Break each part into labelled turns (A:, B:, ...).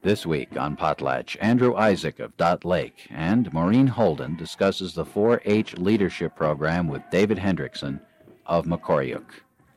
A: This week on Potlatch, Andrew Isaac of Dot Lake and Maureen Holden discusses the 4-H leadership program with David Hendrickson of Macoriuk.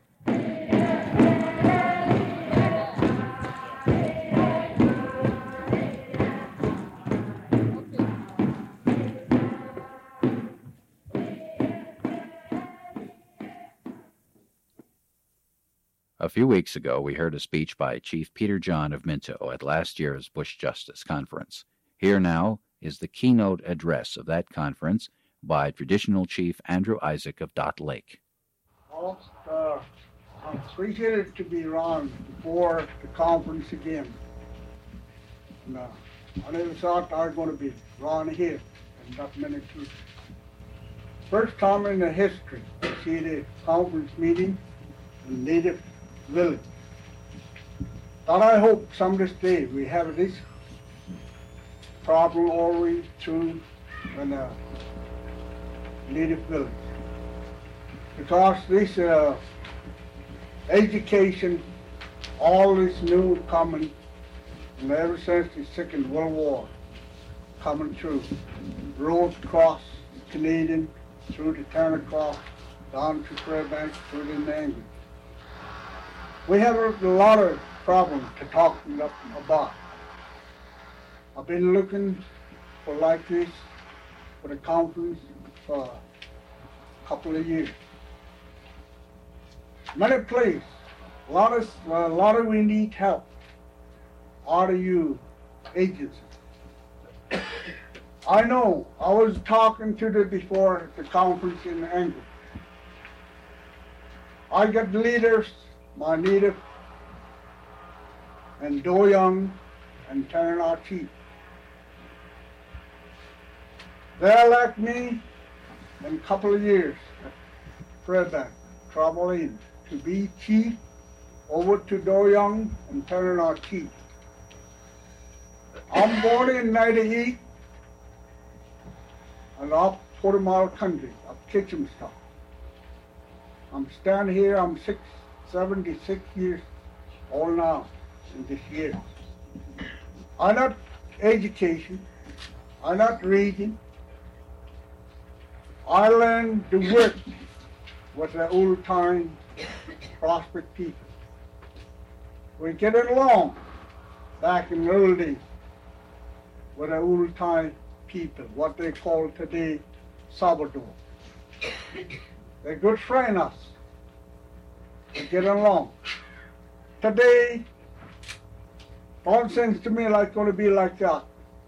A: A few weeks ago, we heard a speech by Chief Peter John of Minto at last year's Bush Justice Conference. Here now is the keynote address of that conference by Traditional Chief Andrew Isaac of Dot Lake.
B: I'm appreciated to be around before the conference again. And, I never thought I was going to be around here in that many people. First time in the history to see the conference meeting in Native Village. But I hope some this day we have this problem all the way through in the Native Village. Because this education, all this new coming, and ever since the Second World War, coming through, roads across Canadian, through the Tannacross, down to Fairbanks, through the Nangle. We have a lot of problems to talk about. I've been looking for like this for the conference for a couple of years. Many places, a lot of we need help. Out of you agencies. I know. I was talking to them before the conference in England. I got leaders. My Native and Doyoung and Tanana Chief. They elect me in a couple of years at Fairbanks, traveling to be chief over to Doyoung and Tanana Chief. I'm born in 98 and up 40 Mile Country, up Kitchenstock. I'm standing here, I'm 76 years old now in this year. I'm not education, I'm not reading. I learned to work with the old time prospect people. We get along back in the old days with the old time people, what they call today Salvador. They're good friends us. We get along. Today, all seems to me like going to be like that.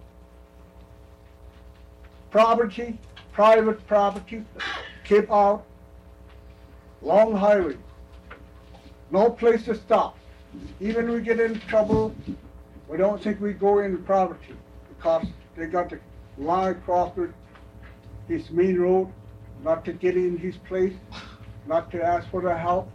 B: Property, private property, keep out, long highway, no place to stop. Even we get in trouble, we don't think we go in property because they got the line across this main road, not to get in his place, not to ask for the help.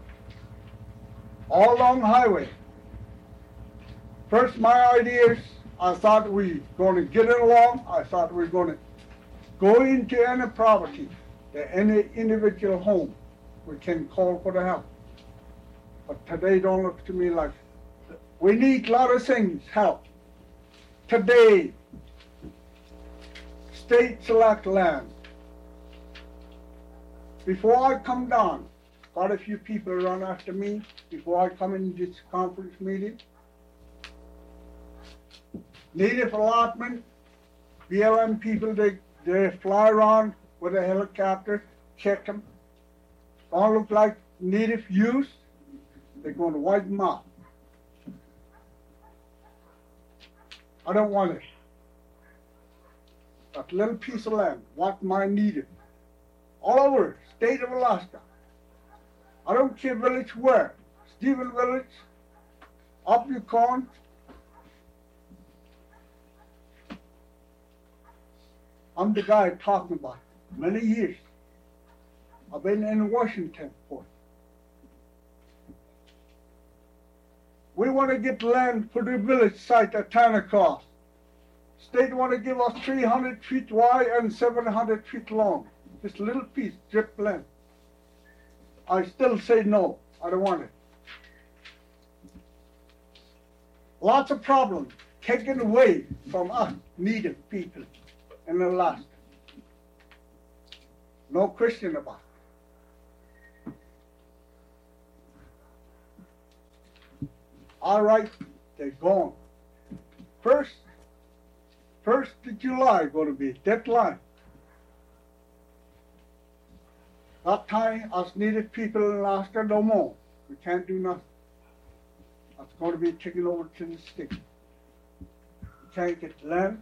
B: All along highway. First, my ideas, I thought we going to get it along. I thought we were going to go into any property, any individual home, we can call for the help. But today don't look to me like we need a lot of things, help. Today, state select land. Before I come down, quite a few people run after me before I come in this conference meeting. Native allotment, BLM people, they fly around with a helicopter, check them. Don't look like native youth, they're going to wipe them out. I don't want it. That little piece of land, what my native. All over, state of Alaska. I don't care village where. Stephen Village, up Yukon. I'm the guy talking about it. Many years. I've been in Washington for it. We want to get land for the village site at Tannacross. State want to give us 300 feet wide and 700 feet long. This little piece, strip land. I still say no, I don't want it. Lots of problems. taken away from us Native people in Alaska. No question about it. All right, they're gone. First of July going to be deadline. That time, us Native people in Alaska no more. We can't do nothing. That's going to be taken over to the state. We can't get land.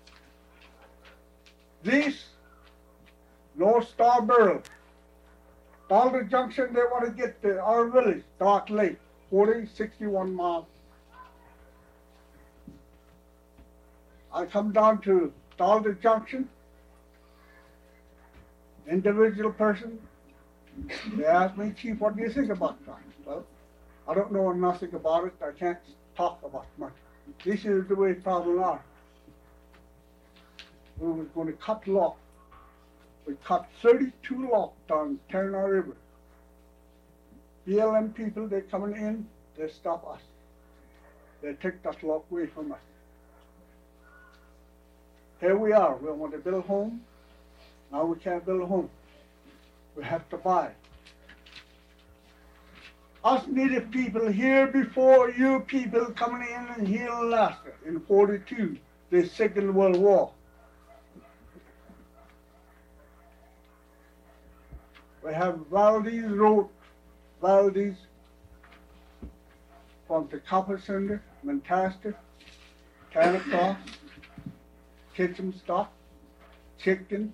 B: These North Star Barrel, Boulder Junction, they want to get to our village, Dark Lake, 61 miles. I come down to Boulder Junction, individual person, they ask me, Chief, what do you think about that? Well, I don't know nothing about it. I can't talk about much. This is the way problems are. We were going to cut lock. We cut 32 locks down Tanana River. BLM people, they're coming in, they stop us. They take that lock away from us. Here we are. We want to build a home. Now we can't build a home. We have to buy. Us Native people here before you people coming in here in Alaska in 42, the Second World War. We have Valdez Road, Valdez from the Copper Center, Manchester, Canacross, Kitchen Stock, Chicken,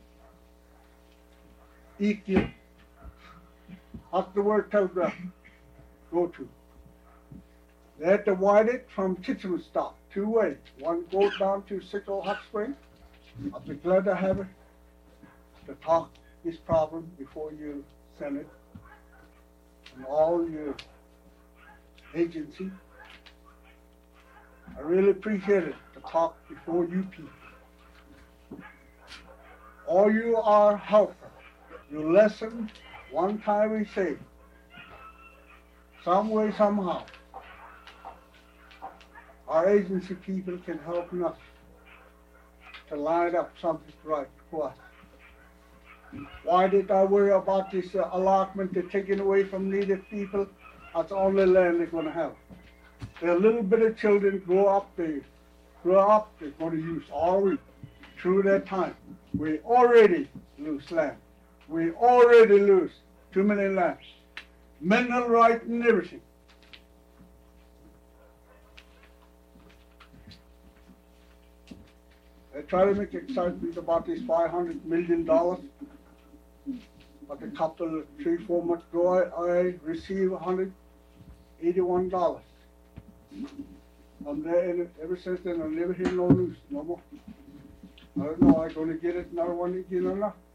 B: Eagle. That's the word telegraph go to. They had to widen it from Kitchen Stock, 2 ways. One goes down to Sickle Hot Spring. I'll be glad to have it to talk this problem before you send it. And all your agency. I really appreciate it to talk before you people. All you are helpers. You listen one time we say, some way, somehow. Our agency people can help us to line up something right for us. Why did I worry about this allotment to taking away from Native people? That's the only land they're going to have. Their little bit of children grow up, they're going to use all week through their time. We already lose land. We already lose too many lands. Mineral right and everything. They try to make excitement about this $500 million. But a couple, 3-4 months ago, I received $181. From there, ever since then, I never hear no news, no more. I don't know, I'm going to get it another one again or not.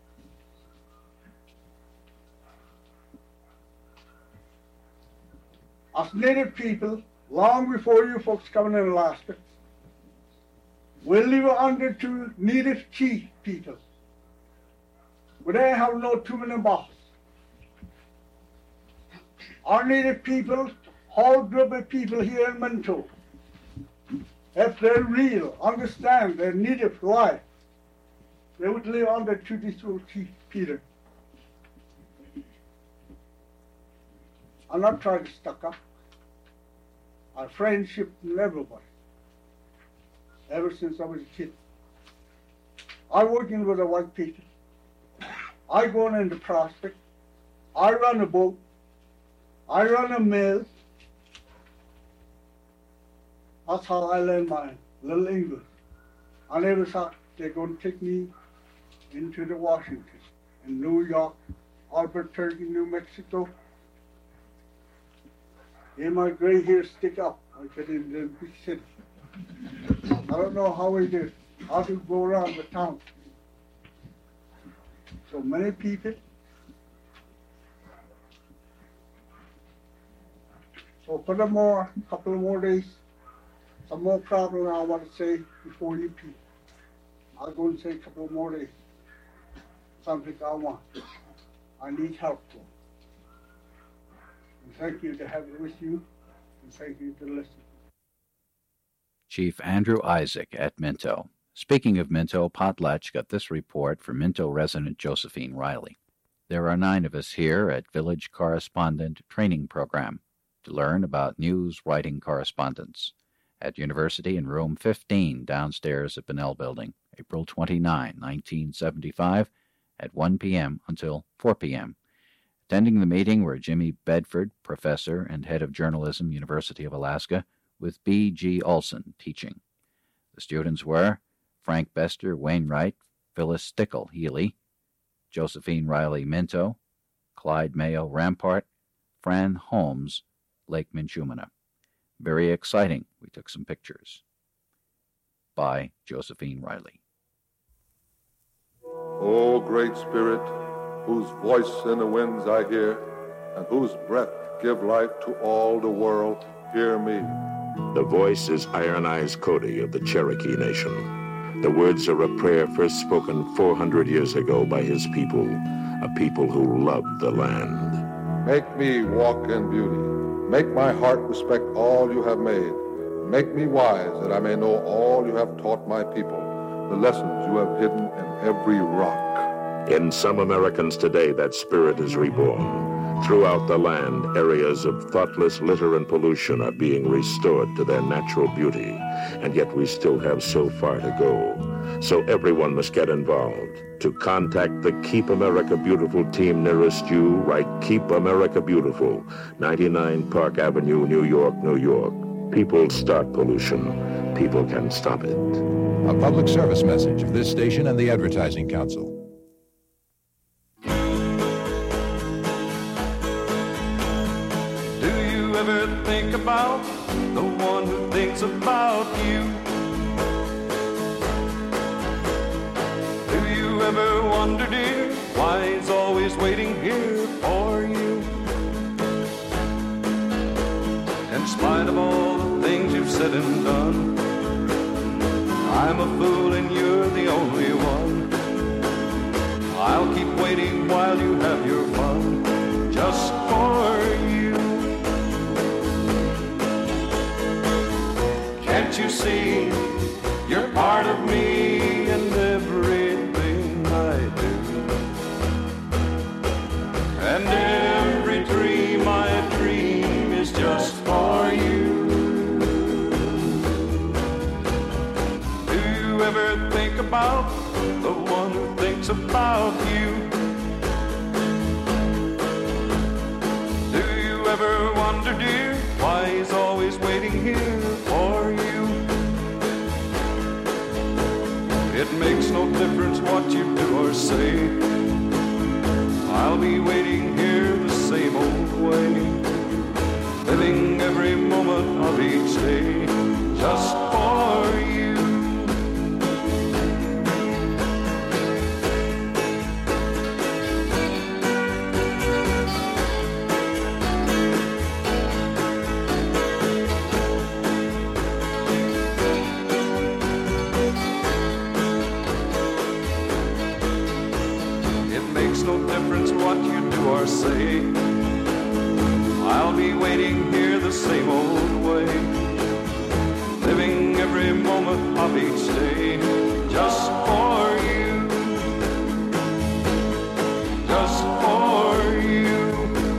B: Us Native people, long before you folks coming in Alaska, we live under two Native chief people. We don't have no too many bosses. Our Native people, whole group of people here in Minto, if they're real, understand their Native life, they would live under two little chief Peter. I'm not trying to stuck up. Our friendship with everybody, ever since I was a kid. I working with the white people. I going into Prospect. I run a boat. I run a mill. That's how I learned my little English. I never thought they're going to take me into the Washington, in New York, Albuquerque, New Mexico. And my gray hair stick up like it in the big city. I don't know how we do. How to go around the town. So many people. So for a couple of more days, some more problem I want to say before you people. I'll go and say a couple of more days. Something I want. I need help for. And thank you to have it with you, and thank you to listen.
A: Chief Andrew Isaac at Minto. Speaking of Minto, Potlatch got this report from Minto resident Josephine Riley. There are 9 of us here at Village Correspondent Training Program to learn about news writing correspondence at University in room 15 downstairs at Bunnell Building, April 29, 1975, at 1 p.m. until 4 p.m. Attending the meeting were Jimmy Bedford, professor and head of journalism, University of Alaska, with B.G. Olson teaching. The students were Frank Bester, Wainwright, Phyllis Stickle, Healy, Josephine Riley, Minto, Clyde Mayo, Rampart, Fran Holmes, Lake Minchumina. Very exciting. We took some pictures. By Josephine Riley.
C: O great Spirit, whose voice in the winds I hear, and whose breath give life to all the world, hear me.
D: The voice is Iron Eyes Cody of the Cherokee Nation. The words are a prayer first spoken 400 years ago by his people, a people who loved the land.
C: Make me walk in beauty. Make my heart respect all you have made. Make me wise that I may know all you have taught my people, the lessons you have hidden in every rock.
D: In some Americans today, that spirit is reborn. Throughout the land, areas of thoughtless litter and pollution are being restored to their natural beauty, and yet we still have so far to go. So everyone must get involved. To contact the Keep America Beautiful team nearest you, write Keep America Beautiful, 99 Park Avenue, New York, New York. People start pollution. People can stop it.
E: A public service message of this station and the Advertising Council.
F: Ever think about the one who thinks about you? Do you ever wonder, dear, why he's always waiting here for you? In spite of all the things you've said and done, I'm a fool and you're the only one. I'll keep waiting while you have your fun, just for you. Can't you see you're part of me and everything I do? And every dream I dream is just for you. Do you ever think about the one who thinks about you? Do you ever wonder, dear, why he's always waiting here for you? It makes no difference what you do or say, I'll be waiting here the same old way, living every moment of each day just for you. What you do or say, I'll be waiting here the same old way, living every moment of each day just for you, just for you.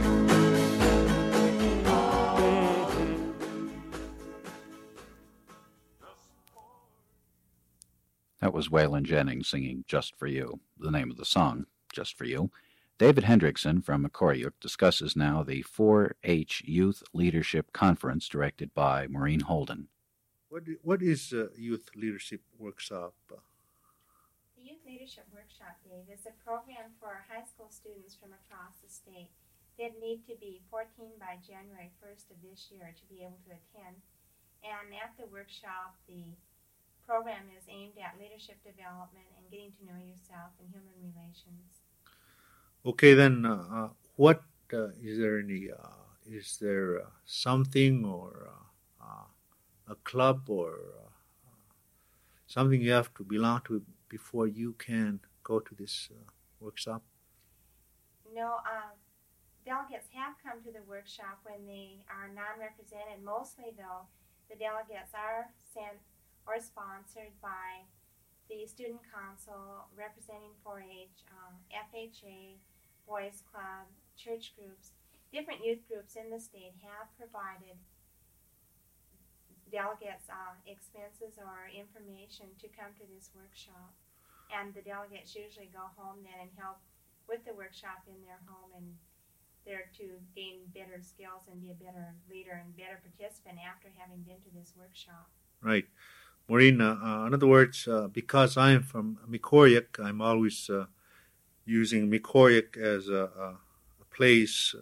A: That was Waylon Jennings singing Just for You, the name of the song, Just for You. David Hendrickson from Koryuk discusses now the 4-H Youth Leadership Conference directed by Maureen Holden.
G: What is Youth Leadership Workshop?
H: The Youth Leadership Workshop, Dave, is a program for high school students from across the state. They'd need to be 14 by January 1st of this year to be able to attend. And at the workshop, the program is aimed at leadership development and getting to know yourself and human relations.
G: Okay, then, what is there any? Is there something or a club or something you have to belong to before you can go to this workshop?
H: No, delegates have come to the workshop when they are non-represented. Mostly, though, The delegates are sent or sponsored by the Student Council representing 4-H, FHA, Boys Club, church groups. Different youth groups in the state have provided delegates expenses or information to come to this workshop. And the delegates usually go home then and help with the workshop in their home, and they're to gain better skills and be a better leader and better participant after having been to this workshop.
G: Right. Maureen, in other words, because I'm from Mikoryuk, I'm always using Mikoryuk as a place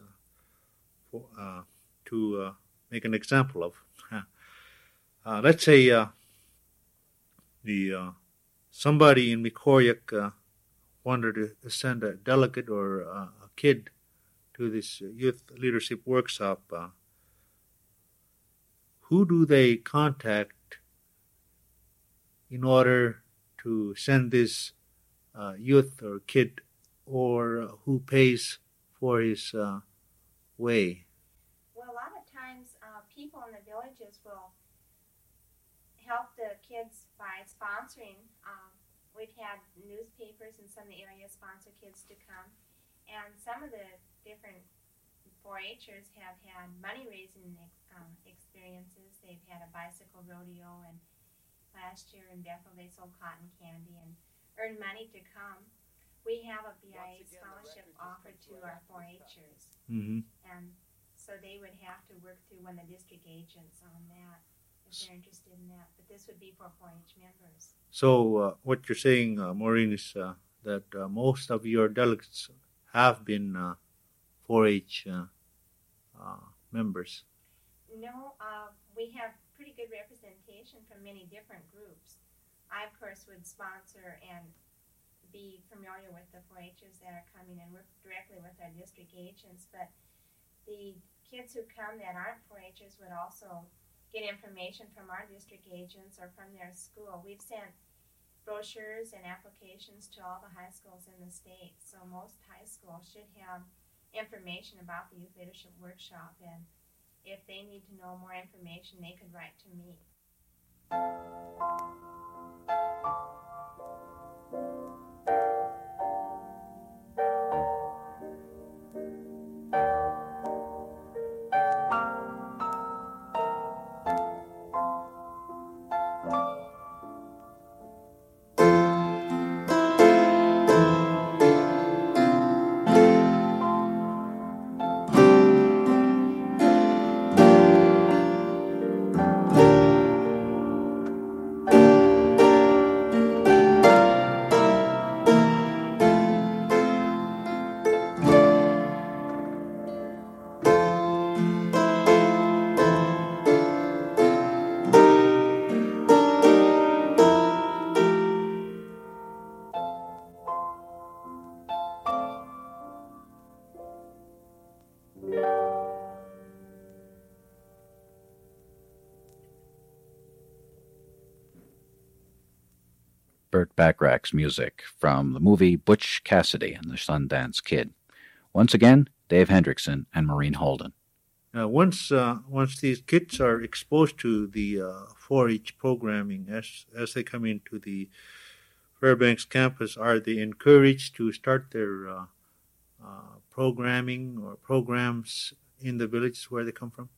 G: to make an example of. Let's say somebody in Mikoryuk wanted to send a delegate or a kid to this youth leadership workshop. Who do they contact in order to send this youth or kid, or who pays for his way?
H: Well, a lot of times people in the villages will help the kids by sponsoring. We've had newspapers in some of the areas sponsor kids to come, and some of the different 4-Hers have had money-raising experiences. They've had a bicycle rodeo, and last year in Bethel they sold cotton candy and earned money to come. We have a BIA scholarship offered to our 4-Hers, and so they would have to work through one of the district agents on that if they're interested in that. But this would be for 4-H members.
G: So what you're saying, Maureen, is that most of your delegates have been 4-H members.
H: No, we have pretty good representation from many different groups. I, of course, would sponsor and be familiar with the 4-Hers that are coming and work directly with our district agents, but the kids who come that aren't 4-Hers would also get information from our district agents or from their school. We've sent brochures and applications to all the high schools in the state, so most high schools should have information about the Youth Leadership Workshop, and if they need to know more information, they could write to me.
A: Burt Bacharach's music from the movie Butch Cassidy and the Sundance Kid. Once again, Dave Hendrickson and Maureen Holden.
G: Once these kids are exposed to the 4-H programming as they come into the Fairbanks campus, are they encouraged to start their programming or programs in the villages where they come from?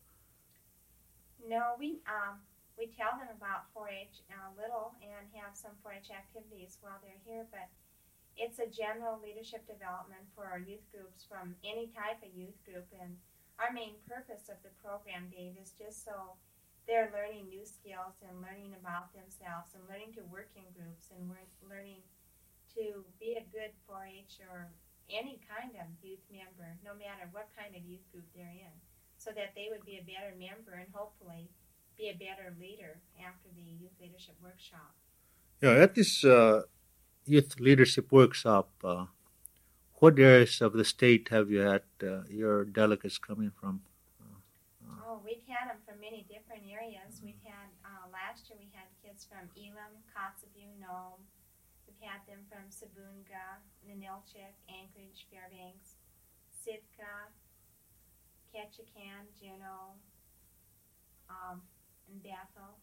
H: No, we tell them about 4-H a little and have some 4-H activities while they're here, but it's a general leadership development for our youth groups from any type of youth group, and our main purpose of the program, Dave, is just so they're learning new skills and learning about themselves and learning to work in groups and learning to be a good 4-H or any kind of youth member, no matter what kind of youth group they're in, so that they would be a better member and hopefully be a better leader after the Youth Leadership Workshop.
G: Yeah, at this Youth Leadership Workshop, what areas of the state have you had your delegates coming from?
H: We've had them from many different areas. We've had, last year we had kids from Elam, Kotzebue, Nome. We've had them from Sabunga, Ninilchik, Anchorage, Fairbanks, Sitka, Ketchikan, Juneau, in Bethel.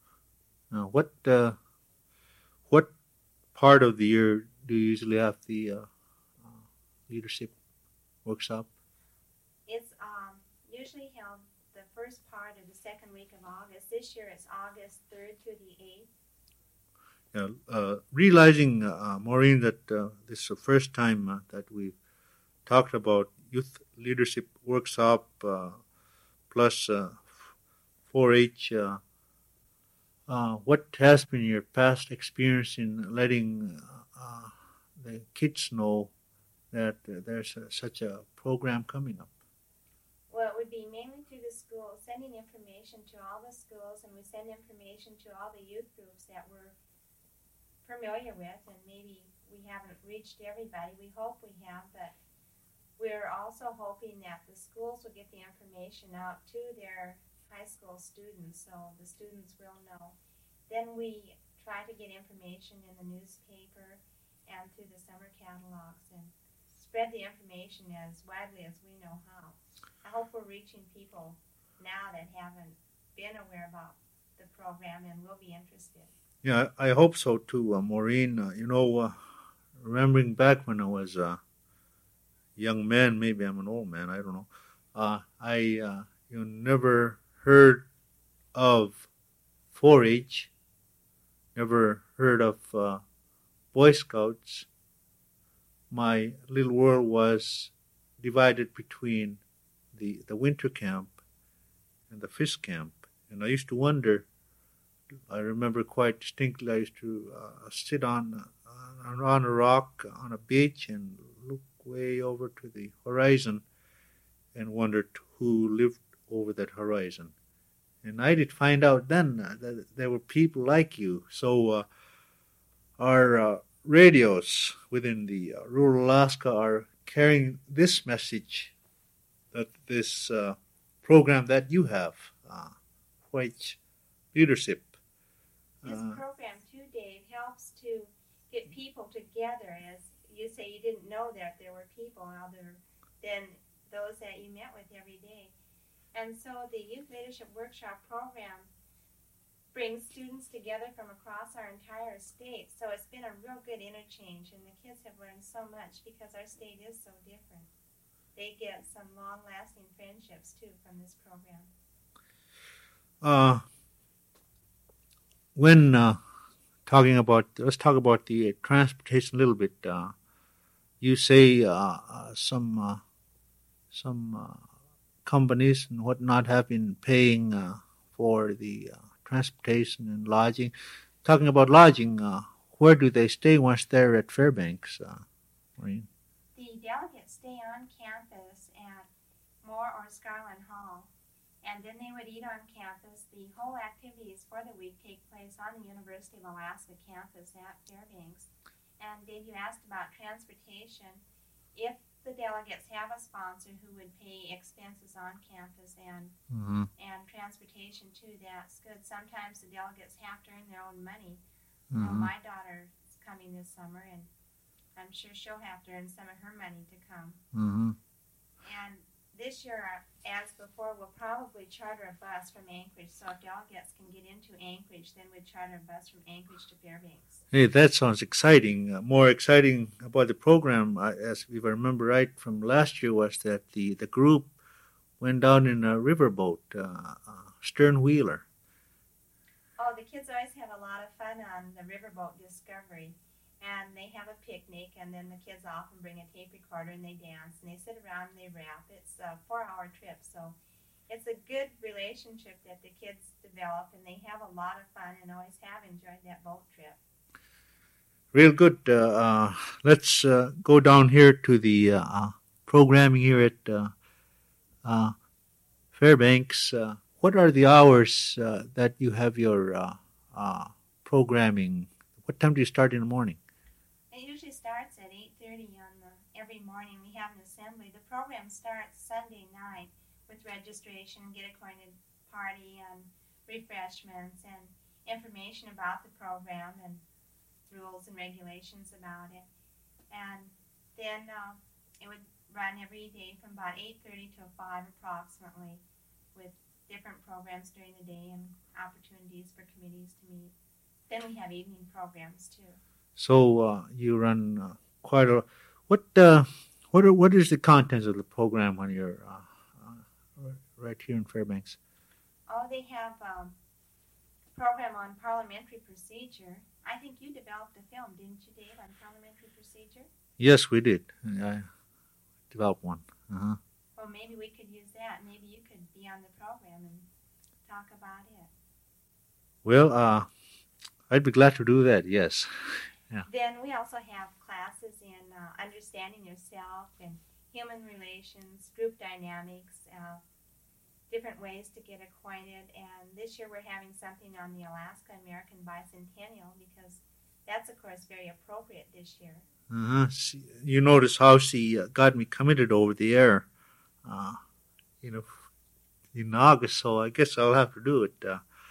G: What part of the year do you usually have the leadership workshop?
H: It's usually held the first part of the second week of August. This year it's August 3rd to the 8th.
G: Realizing, Maureen, that this is the first time that we've talked about youth leadership workshop plus 4-H. What has been your past experience in letting the kids know that there's such a program coming up?
H: Well, it would be mainly through the schools, sending information to all the schools, and we send information to all the youth groups that we're familiar with, and maybe we haven't reached everybody. We hope we have, but we're also hoping that the schools will get the information out to their high school students, so the students will know. Then we try to get information in the newspaper and through the summer catalogs and spread the information as widely as we know how. I hope we're reaching people now that haven't been aware about the program and will be interested.
G: Yeah, I hope so too, Maureen. Remembering back when I was a young man, maybe I'm an old man, I don't know. I never heard of 4-H, never heard of Boy Scouts. My little world was divided between the winter camp and the fish camp. And I used to wonder, I remember quite distinctly, I used to sit on a rock on a beach and look way over to the horizon and wondered who lived over that horizon. And I did find out then that there were people like you. So our radios within the rural Alaska are carrying this message, that this program that you have, white leadership.
H: This program too, Dave, helps to get people together. As you say, you didn't know that there were people other than those that you met with every day. And so the Youth Leadership Workshop program brings students together from across our entire state. So it's been a real good interchange, and the kids have learned so much because our state is so different. They get some long-lasting friendships, too, from this program.
G: When let's talk about the transportation a little bit. You say some companies and whatnot have been paying for the transportation and lodging. Talking about lodging, where do they stay once they're at Fairbanks, Maureen?
H: The delegates stay on campus at Moore or Scarlett Hall, and then they would eat on campus. The whole activities for the week take place on the University of Alaska campus at Fairbanks. And Dave, you asked about transportation. If the delegates have a sponsor who would pay expenses on campus and transportation too, that's good. Sometimes the delegates have to earn their own money. My daughter's coming this summer, and I'm sure she'll have to earn some of her money to come. And this year, as before, we'll probably charter a bus from Anchorage. So if delegates can get into Anchorage, then we'd charter a bus from Anchorage to Fairbanks.
G: Hey, that sounds exciting. More exciting about the program, as if I remember right from last year, was that the group went down in a riverboat, stern wheeler.
H: Oh, the kids always have a lot of fun on the riverboat Discovery. And they have a picnic, and then the kids often bring a tape recorder, and they dance, and they sit around, and they rap. It's a 4-hour trip, so it's a good relationship that the kids develop, and they have a lot of fun and always have enjoyed that boat trip.
G: Real good. Let's go down here to the programming here at Fairbanks. What are the hours that you have your programming? What time do you start in the morning?
H: It usually starts at 8:30 every morning. We have an assembly. The program starts Sunday night with registration, get acquainted party, and refreshments, and information about the program, and rules and regulations about it. And then it would run every day from about 8:30 to 5 approximately, with different programs during the day and opportunities for committees to meet. Then we have evening programs too.
G: So you run quite a. What is the contents of the program when you're right here in Fairbanks?
H: Oh, they have a program on parliamentary procedure. I think you developed a film, didn't you, Dave, on parliamentary procedure?
G: Yes, we did. I developed one. Uh-huh.
H: Well, maybe we could use that. Maybe you could be on the program and talk about it.
G: Well, I'd be glad to do that, yes. Yeah.
H: Then we also have classes in understanding yourself and human relations, group dynamics, different ways to get acquainted. And this year we're having something on the Alaska American Bicentennial because that's, of course, very appropriate this year.
G: Uh-huh. You notice how she got me committed over the air, in August, so I guess I'll have to do it.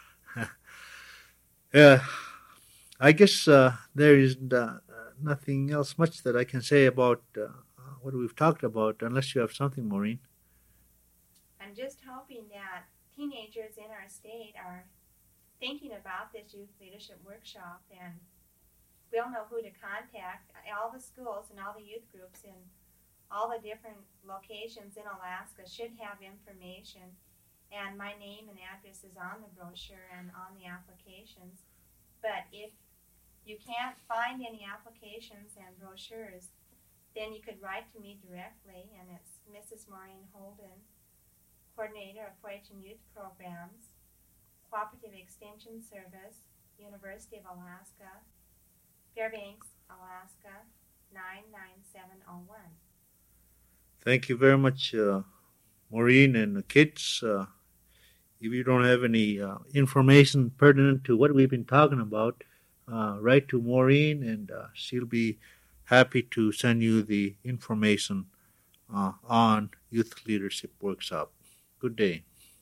G: I guess there is nothing else much that I can say about what we've talked about, unless you have something, Maureen.
H: I'm just hoping that teenagers in our state are thinking about this youth leadership workshop, and we'll know who to contact. All the schools and all the youth groups in all the different locations in Alaska should have information, and my name and address is on the brochure and on the applications. But if you can't find any applications and brochures, then you could write to me directly, and it's Mrs. Maureen Holden, Coordinator of 4-H and Youth Programs, Cooperative Extension Service, University of Alaska, Fairbanks, Alaska, 99701.
G: Thank you very much, Maureen and the kids. If you don't have any information pertinent to what we've been talking about, write to Maureen, and she'll be happy to send you the information on Youth Leadership Workshop. Good day.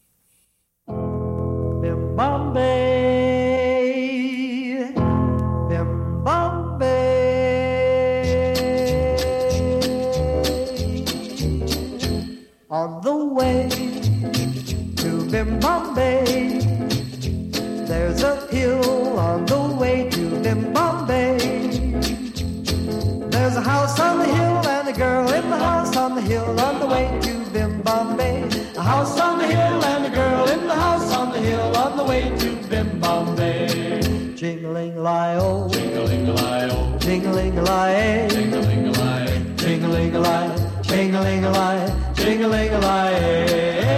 I: Bombay, Bombay, on the way to Bombay. There's a hill on the way to Bombay. There's a house on the hill and a girl in the house on the hill on the way to Bombay. A house on the hill and a girl in the house on the hill on the way to Bombay. Jingling-a-lie-oh, jingling-a-lie-oh, jingling-a-lie, jingling-a-lie, jingling-a-lie, jingling-a-lie, jingling-a-lie,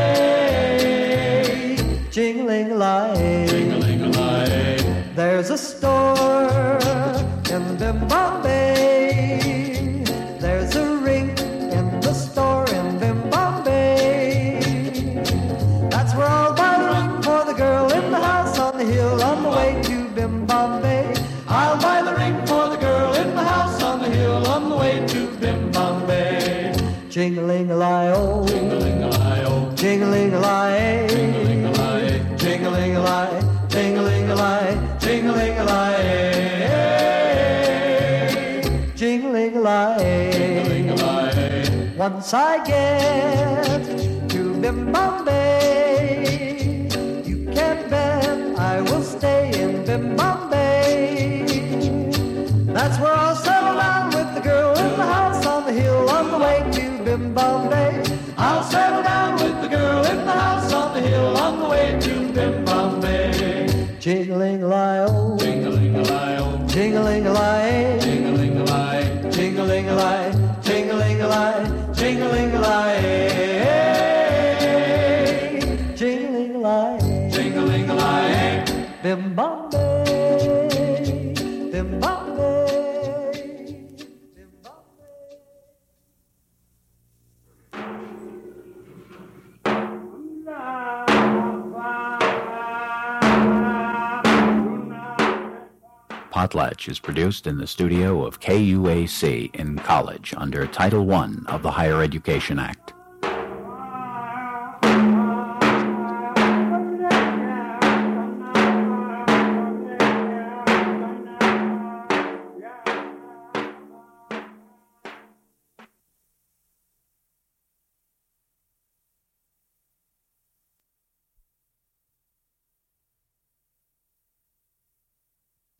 I: jingling-a-lie, jingling-a-lie. There's a store in Bombay. There's a ring in the store in Bombay. That's where I'll buy the ring for the girl in the house on the hill on the way to Bombay. I'll buy the ring for the girl in the house on the hill on the way to Bombay. Jingling-a-lie-oh, jingling-a-lie-oh, jingling-a-lie, jingling-a-lie, jingling-a-lie, jingling-a-lie, jingling-a-lie, jingling-a-lie, jingling-a-lie. Once I get to Bombay, you can bet I will stay in Bombay. That's where I'll settle down with the girl in the house on the hill on the way to Bombay. I'll settle down with the girl in the house on the hill on the way to Bombay. Jingling-a-lie-oh, jingling-a-lie-oh, jingling-a-lie, jingling-a-lie, jingling-a-lie, jingling-a-lie, jingling-a-lie, jingling-a-lie, jingling-a-lie. Bombay,
A: Potlatch is produced in the studio of KUAC in College under Title I of the Higher Education Act.